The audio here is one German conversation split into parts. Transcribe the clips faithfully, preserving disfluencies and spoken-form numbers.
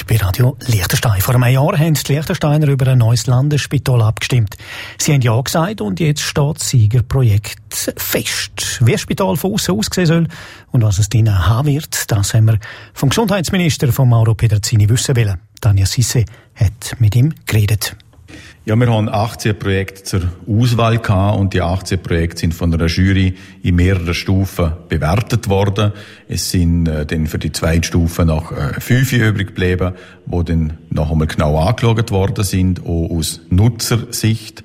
bei Radio Liechtenstein. Vor einem Jahr haben die Liechtensteiner über ein neues Landesspital abgestimmt. Sie haben Ja gesagt und jetzt steht das Siegerprojekt fest. Wie das Spital von außen aussehen soll und was es drinnen haben wird, das haben wir vom Gesundheitsminister von Mauro Pedrazini wissen wollen. Tanja Sisse hat mit ihm geredet. Ja, wir haben achtzehn Projekte zur Auswahl gehabt und die achtzehn Projekte sind von einer Jury in mehreren Stufen bewertet worden. Es sind äh, dann für die zweite Stufe noch äh, fünf übrig geblieben, die dann noch einmal genau angeschaut worden sind, auch aus Nutzersicht.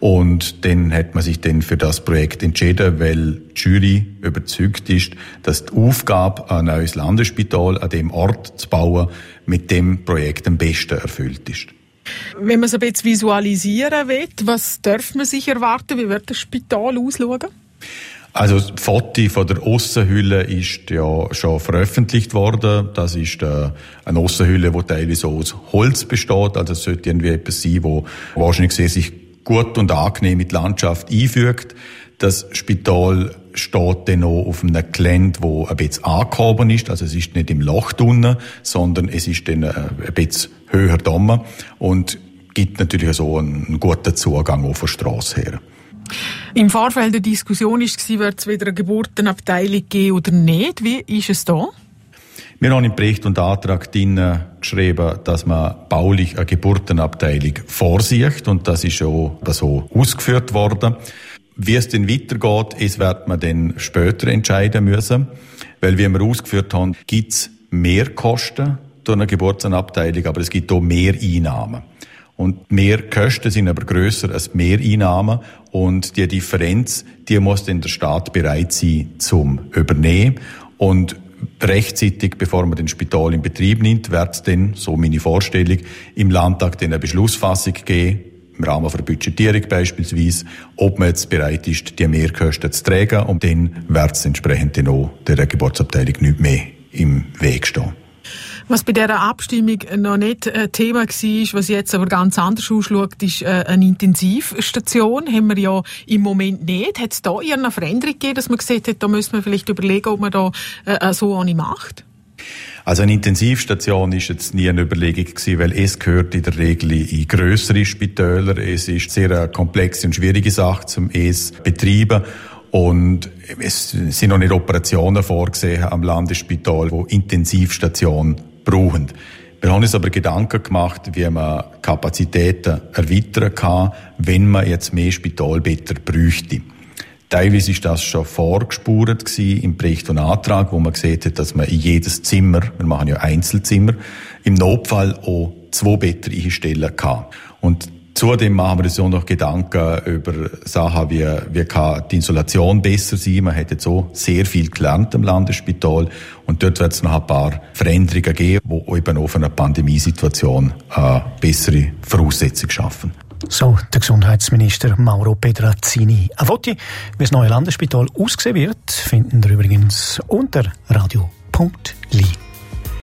Und dann hat man sich dann für das Projekt entschieden, weil die Jury überzeugt ist, dass die Aufgabe, ein neues Landesspital an dem Ort zu bauen, mit dem Projekt am besten erfüllt ist. Wenn man es ein bisschen visualisieren will, was darf man sich erwarten? Wie wird das Spital ausschauen? Also das Foto von der Aussenhülle ist ja schon veröffentlicht worden. Das ist äh, eine Aussenhülle, die teilweise aus Holz besteht. Also es sollte irgendwie etwas sein, wo wahrscheinlich sehr sich gut und angenehm in die Landschaft einfügt. Das Spital steht dann noch auf einem Gelände, wo ein bisschen angehoben ist. Also es ist nicht im Loch drinnen, sondern es ist dann ein bisschen höher drinnen und gibt natürlich so einen guten Zugang auch von der Strasse her. Im Vorfeld der Diskussion war, wird es wieder eine Geburtenabteilung geben oder nicht. Wie ist es da? Wir haben im Bericht und Antrag drin geschrieben, dass man baulich eine Geburtenabteilung vorsieht und das ist auch so ausgeführt worden. Wie es denn weitergeht, es wird man dann später entscheiden müssen, weil wie wir ausgeführt haben, gibt es mehr Kosten durch eine Geburtenabteilung, aber es gibt auch mehr Einnahmen. Und mehr Kosten sind aber grösser als mehr Einnahmen und die Differenz, die muss dann der Staat bereit sein zum übernehmen und rechtzeitig, bevor man den Spital in Betrieb nimmt, wird es dann, so meine Vorstellung, im Landtag dann eine Beschlussfassung geben, im Rahmen der Budgetierung beispielsweise, ob man jetzt bereit ist, die Mehrkosten zu tragen und dann wird es entsprechend dann auch der Geburtsabteilung nicht mehr im Weg stehen. Was bei dieser Abstimmung noch nicht ein Thema war, was jetzt aber ganz anders ausschaut, ist eine Intensivstation. Haben wir ja im Moment nicht. Hat es da eine Veränderung gegeben, dass man gesagt hat, da müssen wir vielleicht überlegen, ob man da äh, so eine macht? Also eine Intensivstation ist jetzt nie eine Überlegung gewesen, weil es gehört in der Regel in grössere Spitäler. Es ist sehr eine komplexe und schwierige Sache, zum es betreiben. Und es sind noch nicht Operationen vorgesehen am Landesspital, die Intensivstationen brauchen. Wir haben uns aber Gedanken gemacht, wie man Kapazitäten erweitern kann, wenn man jetzt mehr Spitalbetten bräuchte. Teilweise ist das schon vorgespurt gewesen im Bericht und Antrag, wo man gesehen hat, dass man in jedes Zimmer, wir machen ja Einzelzimmer, im Notfall auch zwei Betten einstellen kann. Und zudem machen wir uns auch noch Gedanken über Sachen wie, wie kann die Isolation besser sein. Man hat jetzt auch sehr viel gelernt am Landesspital und dort wird es noch ein paar Veränderungen geben, die eben auch für eine Pandemiesituation eine bessere Voraussetzung schaffen. So, der Gesundheitsminister Mauro Pedrazini. Ein Foto, wie das neue Landesspital aussehen wird, finden Sie übrigens unter radio punkt li.